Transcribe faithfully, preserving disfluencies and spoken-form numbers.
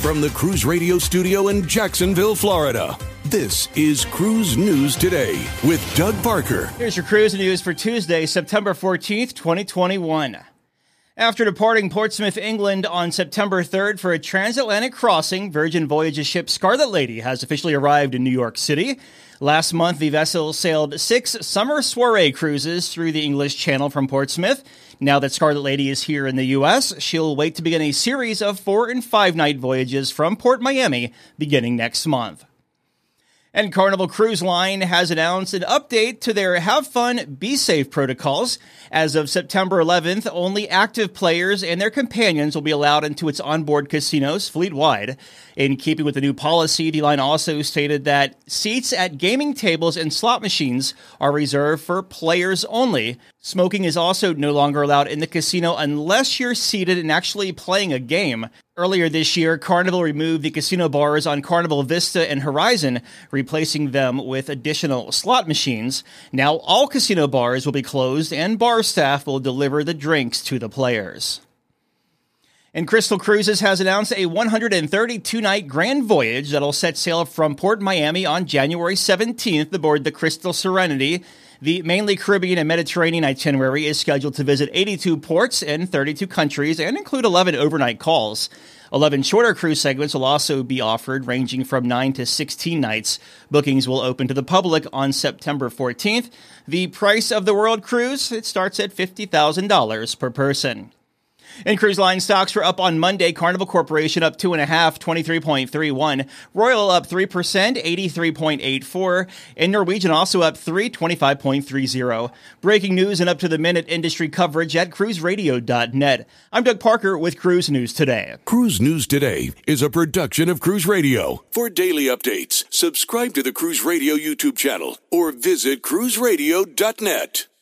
From the Cruise Radio studio in Jacksonville, Florida, this is Cruise News Today with Doug Parker. Here's your cruise news for Tuesday, September fourteenth, twenty twenty-one. After departing Portsmouth, England on September third for a transatlantic crossing, Virgin Voyages ship Scarlet Lady has officially arrived in New York City. Last month, the vessel sailed six summer soiree cruises through the English Channel from Portsmouth. Now that Scarlet Lady is here in the U S, she'll wait to begin a series of four- and five-night voyages from Port Miami beginning next month. And Carnival Cruise Line has announced an update to their Have Fun, Be Safe protocols. As of September eleventh, only active players and their companions will be allowed into its onboard casinos fleet-wide. In keeping with the new policy, the line also stated that seats at gaming tables and slot machines are reserved for players only. Smoking is also no longer allowed in the casino unless you're seated and actually playing a game. Earlier this year, Carnival removed the casino bars on Carnival Vista and Horizon, replacing them with additional slot machines. Now all casino bars will be closed and bar staff will deliver the drinks to the players. And Crystal Cruises has announced a one hundred thirty-two night grand voyage that'll set sail from Port Miami on January seventeenth aboard the Crystal Serenity. The mainly Caribbean and Mediterranean itinerary is scheduled to visit eighty-two ports in thirty-two countries and include eleven overnight calls. eleven shorter cruise segments will also be offered, ranging from nine to sixteen nights. Bookings will open to the public on September fourteenth. The price of the World Cruise, it starts at fifty thousand dollars per person. And cruise line stocks were up on Monday. Carnival Corporation up two and a half, twenty-three point three one. Royal up three percent, eighty-three point eight four. And Norwegian also up three, twenty-five point three zero. Breaking news and up to the minute industry coverage at cruise radio dot net. I'm Doug Parker with Cruise News Today. Cruise News Today is a production of Cruise Radio. For daily updates, subscribe to the Cruise Radio YouTube channel or visit cruise radio dot net.